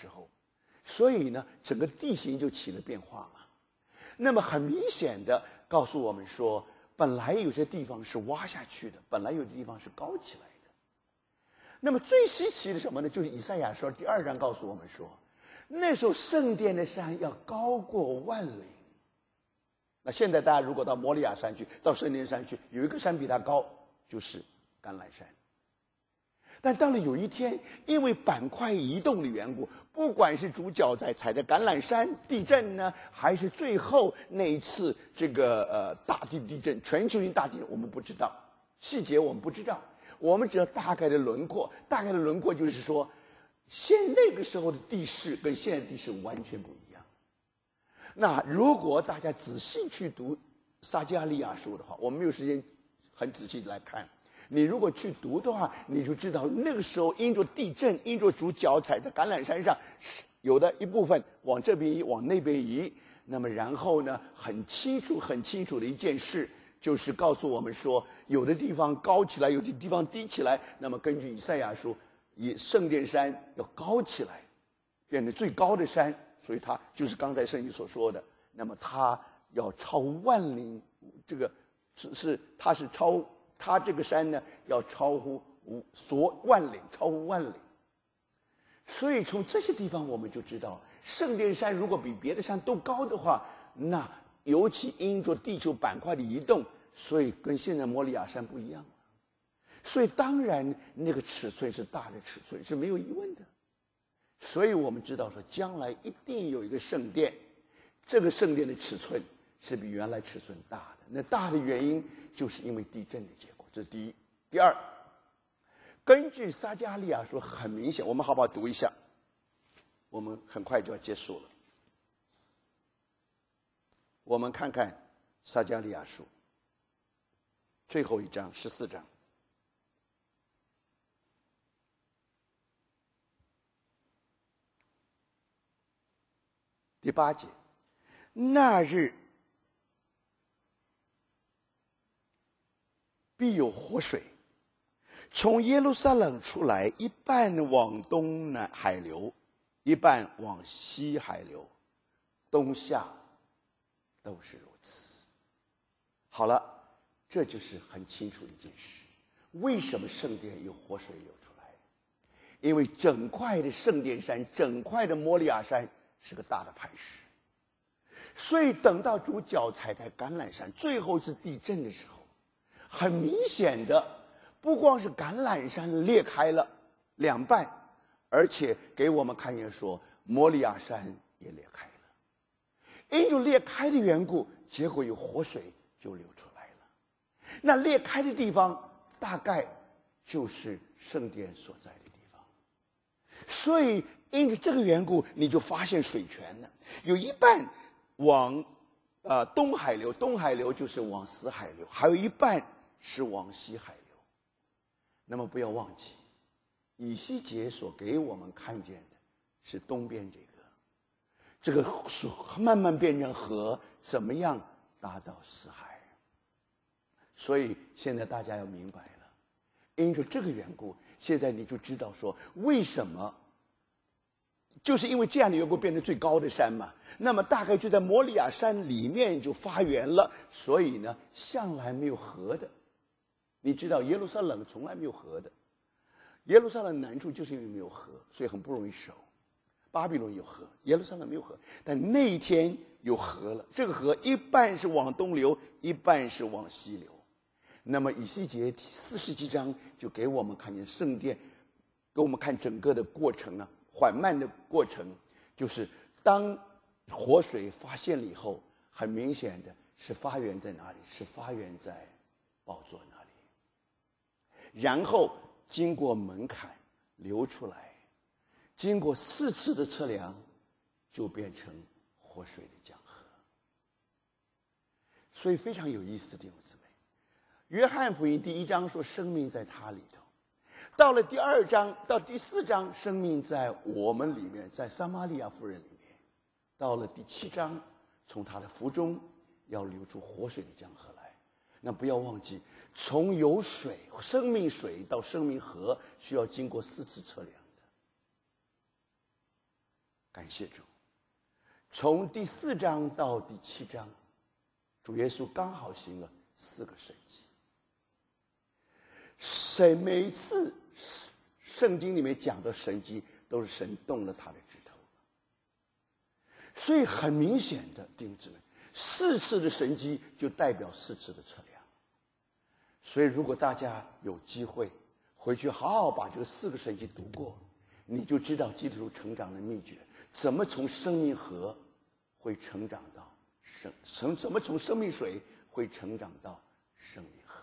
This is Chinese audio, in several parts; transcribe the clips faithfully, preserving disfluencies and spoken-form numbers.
之后，所以呢，整个地形就起了变化嘛。那么很明显的告诉我们说，本来有些地方是挖下去的，本来有的地方是高起来的。那么最稀奇的什么呢？就是以赛亚书第二章告诉我们说，那时候圣殿的山要高过万岭。那现在大家如果到摩利亚山去，到圣殿山去，有一个山比它高，就是橄榄山。但到了有一天，因为板块移动的缘故，不管是主角在踩着橄榄山地震呢，还是最后那一次这个呃大地地震，全球性大地震，我们不知道细节，我们不知道，我们只要大概的轮廓。大概的轮廓就是说，现那个时候的地势跟现在的地势完全不一样。那如果大家仔细去读撒迦利亚书的话，我们没有时间很仔细来看。你如果去读的话，你就知道那个时候因着地震，因着主脚踩在橄榄山上，有的一部分往这边移，往那边移。那么然后呢，很清楚很清楚的一件事，就是告诉我们说，有的地方高起来，有的地方低起来。那么根据以赛亚书，以圣殿山要高起来，变成最高的山，所以它就是刚才圣经所说的，那么它要超万岭，这个是是它是超。它这个山呢，要超乎所万岭，超乎万岭。所以从这些地方我们就知道，圣殿山如果比别的山都高的话，那尤其因着地球板块的移动，所以跟现在摩利亚山不一样。所以当然那个尺寸是大的尺寸，是没有疑问的。所以我们知道说，将来一定有一个圣殿，这个圣殿的尺寸是比原来尺寸大的。那大的原因就是因为地震的结果，这是第一。第二，根据撒迦利亚说，很明显，我们好不好读一下？我们很快就要结束了。我们看看撒迦利亚书最后一章，十四章。第八节，那日必有活水从耶路撒冷出来，一半往东南海流，一半往西海流，冬夏都是如此。好了，这就是很清楚的一件事。为什么圣殿有活水流出来？因为整块的圣殿山，整块的摩利亚山是个大的磐石，所以等到主脚踩在橄榄山最后一次地震的时候，很明显的，不光是橄榄山裂开了两半，而且给我们看见说摩利亚山也裂开了。因着裂开的缘故，结果有活水就流出来了。那裂开的地方大概就是圣殿所在的地方，所以因着这个缘故，你就发现水泉了，有一半往呃东海流，东海流就是往死海流，还有一半是往西海流。那么不要忘记，以西结所给我们看见的是东边这个，这个水慢慢变成河，怎么样达到死海？所以现在大家要明白了，因着这个缘故，现在你就知道说为什么，就是因为这样的缘故变成最高的山嘛。那么大概就在摩利亚山里面就发源了，所以呢向来没有河的。你知道耶路撒冷从来没有河的，耶路撒冷难处就是因为没有河，所以很不容易守。巴比伦有河，耶路撒冷没有河，但那一天有河了。这个河一半是往东流，一半是往西流。那么以西结四十几章就给我们看见圣殿，给我们看整个的过程呢，缓慢的过程，就是当活水发现了以后，很明显的是发源在哪里？是发源在宝座那里，然后经过门槛流出来，经过四次的测量，就变成活水的江河。所以非常有意思，弟兄姊妹。约翰福音第一章说生命在他里头，到了第二章到第四章，生命在我们里面，在撒玛利亚妇人里面。到了第七章，从他的腹中要流出活水的江河来。那不要忘记，从有水生命水到生命河，需要经过四次测量的。 感谢主，从第四章到第七章，主耶稣刚好行了四个神迹。神每一次圣经里面讲的神迹，都是神动了他的指头。所以很明显的，弟兄姊妹，四次的神迹就代表四次的测量。所以如果大家有机会回去好好把这个四个神迹读过，你就知道基督徒成长的秘诀，怎么从生命河会成长到生成怎么从生命水会成长到生命河。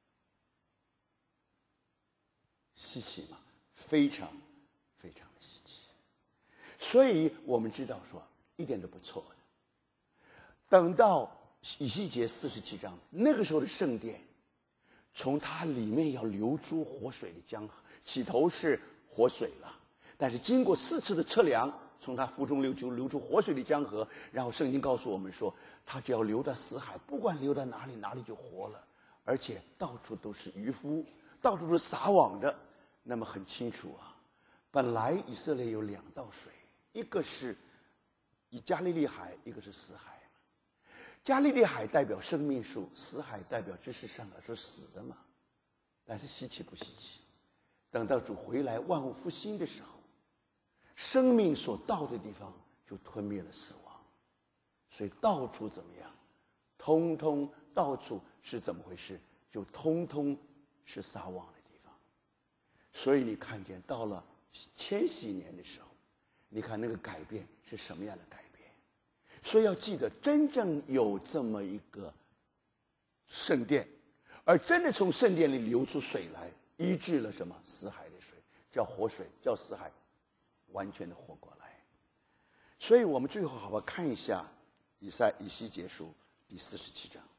稀奇吗？非常非常的稀奇。所以我们知道说一点都不错的。等到以西结四十七章，那个时候的圣殿，从它里面要流出活水的江河，起头是活水了，但是经过四次的测量，从它腹中流出流出活水的江河，然后圣经告诉我们说，它只要流到死海，不管流到哪里，哪里就活了，而且到处都是渔夫，到处都是撒网的。那么很清楚啊，本来以色列有两道水，一个是以加利利海，一个是死海。加利利海代表生命树，死海代表知识上来说死的嘛。但是稀奇不稀奇？等到主回来万物复兴的时候，生命所到的地方就吞灭了死亡，所以到处怎么样？通通到处是怎么回事？就通通是撒网的地方。所以你看见到了千禧年的时候，你看那个改变是什么样的改变？所以要记得，真正有这么一个圣殿，而真的从圣殿里流出水来，医治了什么？死海的水，叫活水，叫死海完全的活过来。所以我们最后好好看一下以赛以西结书第四十七章。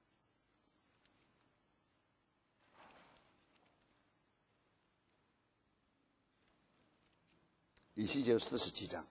以西结四十七章。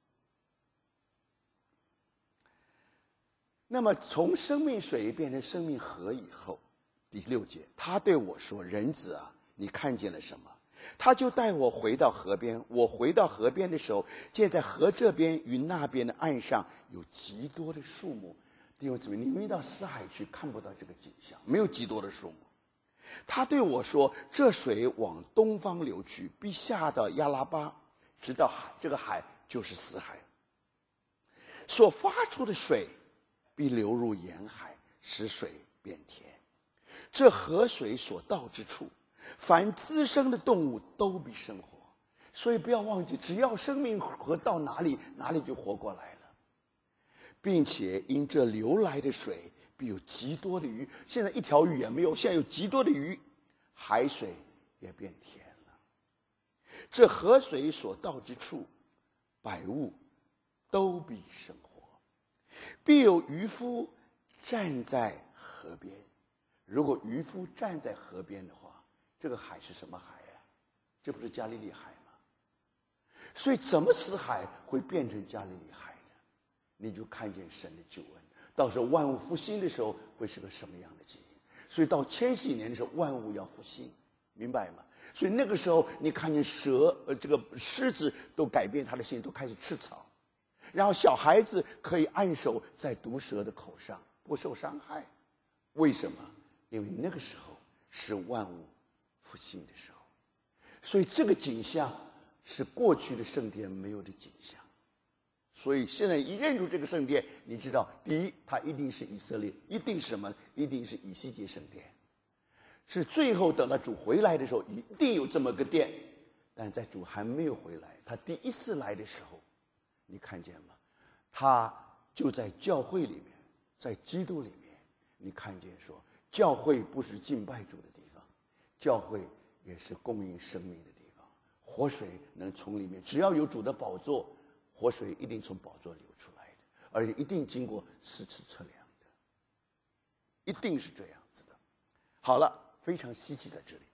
那么从生命水变成生命河以后，第六节，他对我说：“人子啊，你看见了什么？”他就带我回到河边。我回到河边的时候，见在河这边与那边的岸上有极多的树木。弟兄姊妹，你们到死海去看不到这个景象，没有极多的树木。他对我说：“这水往东方流去，必下到亚拉巴，直到海，这个海就是死海。所发出的水必流入沿海，使水变甜。这河水所到之处，凡滋生的动物都必生活。”所以不要忘记，只要生命河到哪里，哪里就活过来了，并且因这流来的水必有极多的鱼。现在一条鱼也没有，现在有极多的鱼，海水也变甜了。这河水所到之处，百物都必生活。必有渔夫站在河边。如果渔夫站在河边的话，这个海是什么海呀？这不是加利利海吗？所以怎么死海会变成加利利海的？你就看见神的救恩。到时候万物复兴的时候会是个什么样的景象？所以到千禧年的时候，万物要复兴，明白吗？所以那个时候你看见蛇呃这个狮子都改变它的性，都开始吃草。然后小孩子可以按手在毒蛇的口上，不受伤害。为什么？因为那个时候是万物复兴的时候。所以这个景象是过去的圣殿没有的景象。所以现在一认出这个圣殿，你知道，第一，它一定是以色列，一定是什么？一定是以西结圣殿。是最后等到主回来的时候，一定有这么个殿。但在主还没有回来，他第一次来的时候，你看见吗？他就在教会里面，在基督里面，你看见说，教会不是敬拜主的地方，教会也是供应生命的地方。活水能从里面，只要有主的宝座，活水一定从宝座流出来的，而且一定经过四次测量的，一定是这样子的。好了，非常稀奇在这里，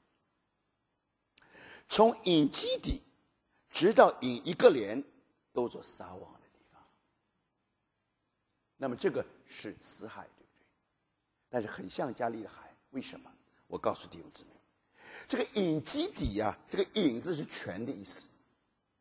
从引基底直到引一个连，都做撒网的地方。那么这个是死海，对不对？但是很像加利利海，为什么？我告诉弟兄姊妹，这个引基底啊，这个引字是泉的意思啊。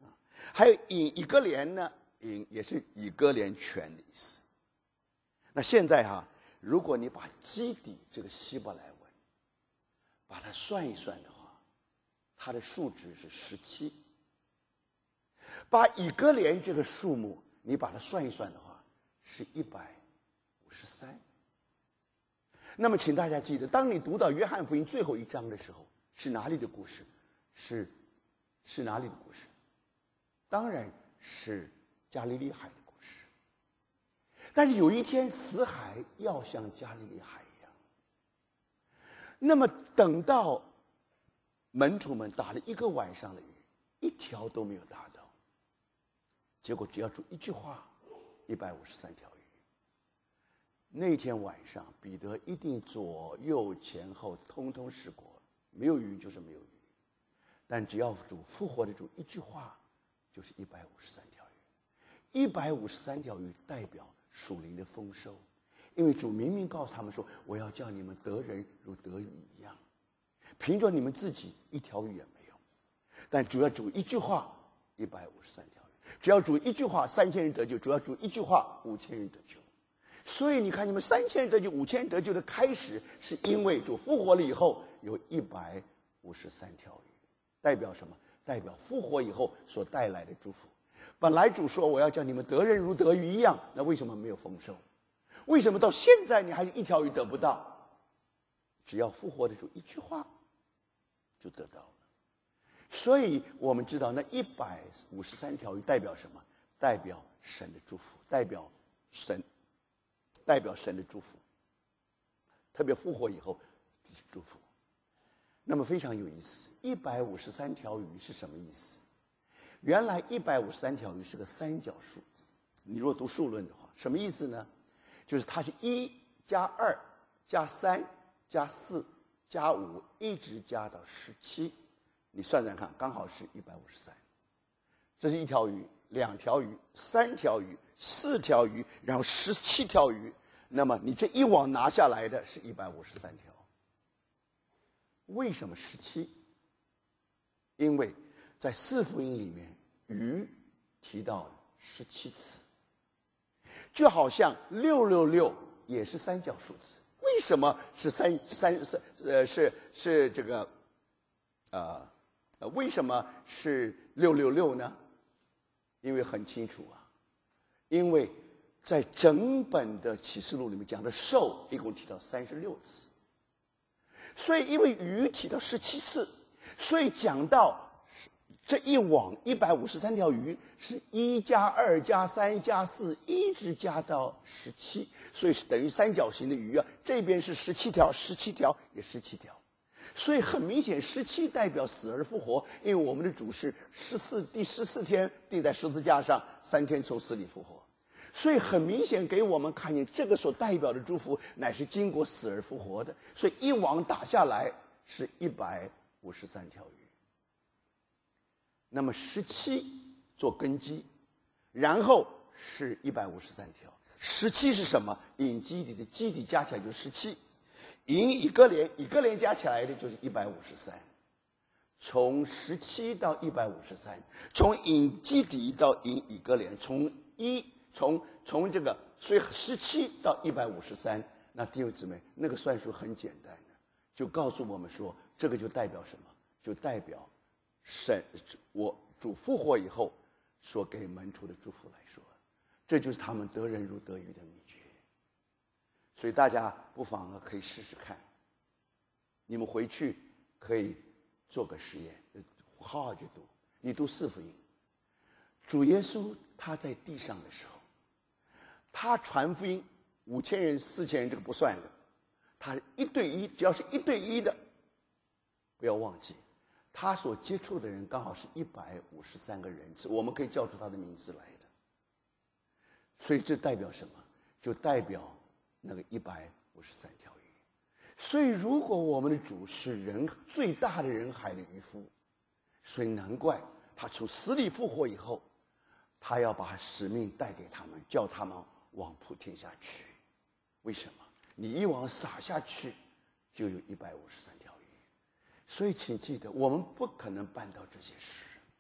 还有以以哥连呢，以也是以哥连泉的意思。那现在哈、啊，如果你把基底这个希伯来文把它算一算的话，它的数值是十七。把以哥连这个数目你把它算一算的话，是一百五十三。那么请大家记得，当你读到约翰福音最后一章的时候，是哪里的故事？是是哪里的故事？当然是加利利海的故事。但是有一天死海要像加利利海一样，那么等到门徒们打了一个晚上的鱼，一条都没有打到，结果只要煮一句话，一百五十三条鱼。那天晚上彼得一定左右前后通通试过，没有鱼就是没有鱼，但只要主复活的主一句话，就是一百五十三条鱼。一百五十三条鱼代表属灵的丰收，因为主明明告诉他们说，我要叫你们得人如得鱼一样。凭着你们自己一条鱼也没有，但主要主一句话，一百五十三条鱼。只要主一句话，三千人得救；主要主一句话，五千人得救。所以你看，你们三千人得救、五千人得救的开始，是因为主复活了以后有一百五十三条鱼，代表什么？代表复活以后所带来的祝福。本来主说我要叫你们得人如得鱼一样，那为什么没有丰收？为什么到现在你还一条鱼得不到？只要复活的主一句话，就得到了。所以我们知道，那一百五十三条鱼代表什么？代表神的祝福，代表神。代表神的祝福，特别复活以后是祝福。那么非常有意思，一百五十三条鱼是什么意思？原来一百五十三条鱼是个三角数字，你如果读数论的话，什么意思呢？就是它是一加二加三加四加五，一直加到十七，你算算看，刚好是一百五十三。这是一条鱼，两条鱼，三条鱼，四条鱼，然后十七条鱼，那么你这一网拿下来的是一百五十三条。为什么十七？因为在四福音里面，鱼提到了十七次，就好像六六六也是三角数字。为什么是三三三呃是是这个呃呃为什么是六六六呢？因为很清楚啊，因为在整本的启示录里面讲的兽一共提到三十六次，所以因为鱼提到十七次，所以讲到这一网一百五十三条鱼是一加二加三加四一直加到十七，所以是等于三角形的鱼啊，这边是十七条，十七条也十七条。所以很明显，十七代表死而复活，因为我们的主是十四第十四天钉在十字架上，三天从死里复活。所以很明显给我们看见，这个所代表的祝福乃是经过死而复活的。所以一网打下来是一百五十三条鱼。那么十七做根基，然后是一百五十三条。十七是什么？引基底的基底加起来就是十七。引以哥连，以哥连加起来的就是一百五十三，从十七到一百五十三，从引基底到引以哥连，从一从从这个，所以十七到一百五十三，那弟兄姊妹，那个算术很简单的，就告诉我们说，这个就代表什么？就代表神我主复活以后所给门徒的祝福来说，这就是他们得人如得鱼的秘诀。所以大家不妨可以试试看，你们回去可以做个实验，好好去读。你读四福音，主耶稣他在地上的时候，他传福音，五千人、四千人这个不算的，他一对一，只要是一对一的，不要忘记，他所接触的人刚好是一百五十三个人次，我们可以叫出他的名字来的。所以这代表什么？就代表那个一百五十三条鱼。所以如果我们的主是人最大的人海的渔夫，所以难怪他从死里复活以后，他要把使命带给他们，叫他们往普天下去。为什么？你一网撒下去，就有一百五十三条鱼。所以请记得，我们不可能办到这些事，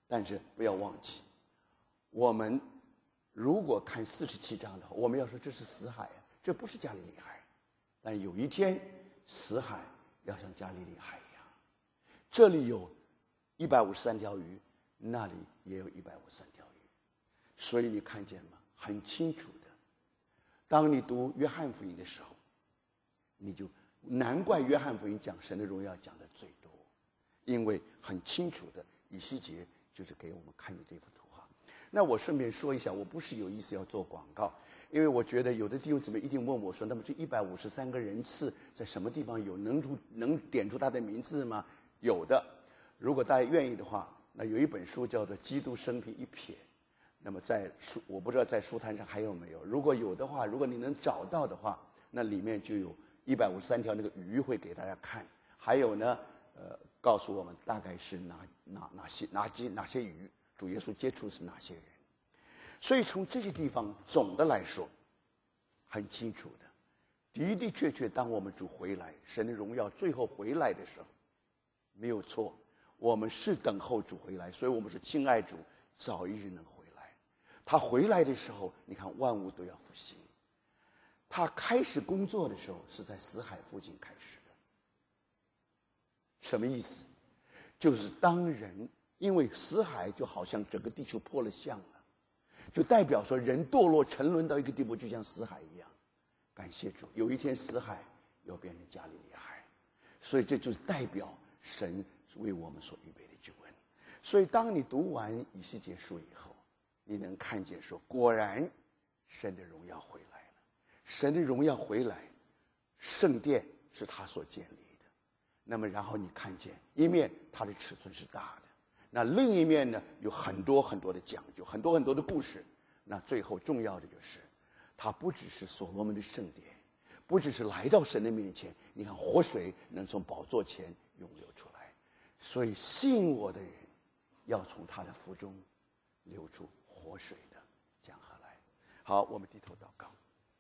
但是不要忘记，我们如果看四十七章的话，我们要说这是死海啊，这不是加利利海。但有一天，死海要像加利利海一样，这里有一百五十三条鱼，那里也有一百五十三条鱼。所以你看见吗？很清楚的。当你读约翰福音的时候，你就难怪约翰福音讲神的荣耀讲的最多，因为很清楚的以西结就是给我们看的这幅图画。那我顺便说一下，我不是有意思要做广告，因为我觉得有的弟兄姊妹一定问我说，那么这一百五十三个人次在什么地方有？能出能点出他的名字吗？有的，如果大家愿意的话，那有一本书叫做《基督生平一瞥》，那么在书我不知道在书摊上还有没有，如果有的话，如果你能找到的话，那里面就有一百五十三条那个鱼会给大家看，还有呢，呃，告诉我们大概是哪哪哪些哪几哪些鱼，主耶稣接触是哪些人。所以从这些地方总的来说，很清楚的，的的确确，当我们主回来，神的荣耀最后回来的时候，没有错，我们是等候主回来，所以我们说亲爱主，早一日能回来。他回来的时候，你看万物都要复兴。他开始工作的时候是在死海附近开始的。什么意思？就是当人因为死海就好像整个地球破了相了，就代表说人堕落沉沦到一个地步，就像死海一样。感谢主，有一天死海要变成加利利海，所以这就是代表神为我们所预备的救恩。所以当你读完以西结书以后，你能看见说，果然神的荣耀回来了。神的荣耀回来，圣殿是他所建立的。那么然后你看见一面它的尺寸是大的，那另一面呢有很多很多的讲究，很多很多的故事。那最后重要的就是它不只是所罗门的圣殿，不只是来到神的面前，你看活水能从宝座前涌流出来，所以信我的人要从他的腹中流出活水的江河来。好，我们低头祷告。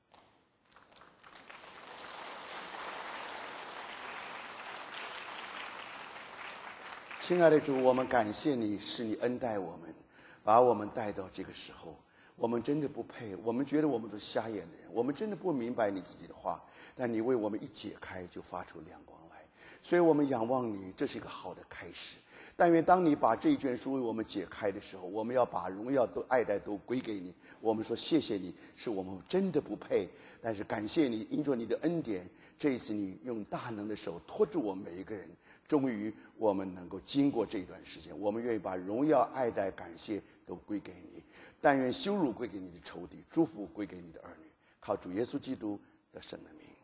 亲爱的主，我们感谢你，是你恩待我们，把我们带到这个时候。我们真的不配，我们觉得我们是瞎眼的人，我们真的不明白你自己的话，但你为我们一解开就发出亮光来，所以我们仰望你，这是一个好的开始。但愿当你把这一卷书为我们解开的时候，我们要把荣耀都爱戴都归给你。我们说谢谢你，是我们真的不配，但是感谢你，因着你的恩典，这一次你用大能的手托住我们每一个人，终于我们能够经过这一段时间，我们愿意把荣耀爱戴感谢都归给你。但愿羞辱归给你的仇敌，祝福归给你的儿女，靠主耶稣基督的圣的名。